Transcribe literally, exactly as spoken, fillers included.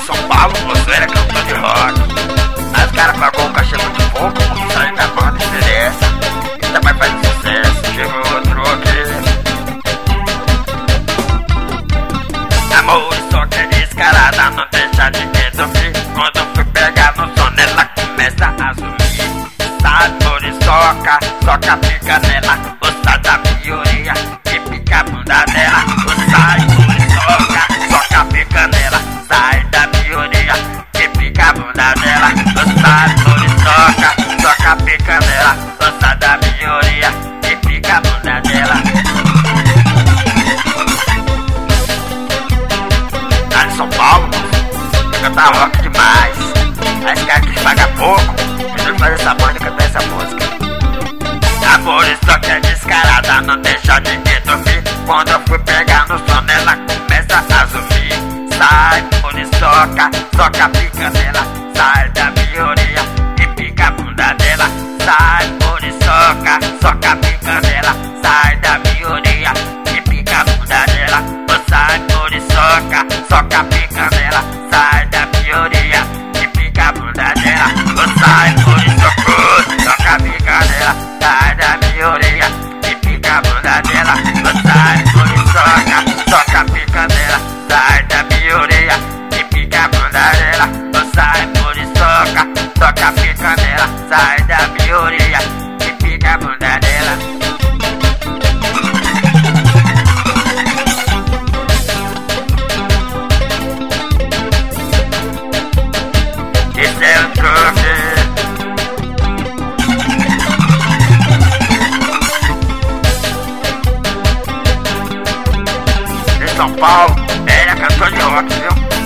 São Paulo, você era cantor de rock. Aí os caras pagou um cachê muito pouco, saiu da banda e interessa. E também faz sucesso, chegou outro aqui. Amor, só que é descarada, não deixa ninguém dormir. Quando eu fui pegar no sono, ela começa a sumir. Sai, muriçoca, soca, pica nela. O sai da maioria, que pica a bunda dela. O sai, muriçoca, soca, pica nela. Sai da maioria, que pica a bunda dela. O sai, muriçoca, soca, pica nela. O sai da maioria, que pica a bunda dela. Lá de São Paulo, cantar rock demais. Aí os caras que pagam pouco, preciso fazer essa banda e cantar essa música. Amor, só que é descarada, não deixa ninguém dormir. Quando eu fui pegar no sono, ela começa a zumir. Sai, muriçoca, soca, pica nela. Sai da maioria e pica a bunda dela. Sai, muriçoca, soca, pica nela. Sai da maioria e pica a bunda dela. Sai, muriçoca, soca, pica nela. Sai da maioria e pica a bunda dela. Sai, muriçoca, soca, pica nela. Sai da maioria e pica a bunda dela. Sai, muriçoca, soca, pica nela. Sai da maioria e pica a bunda dela. Sai, muriçoca, soca, pica nela. Sai da maioria e pica a bunda dela. Esse é o truque. São Paulo, era cantor de rock, viu?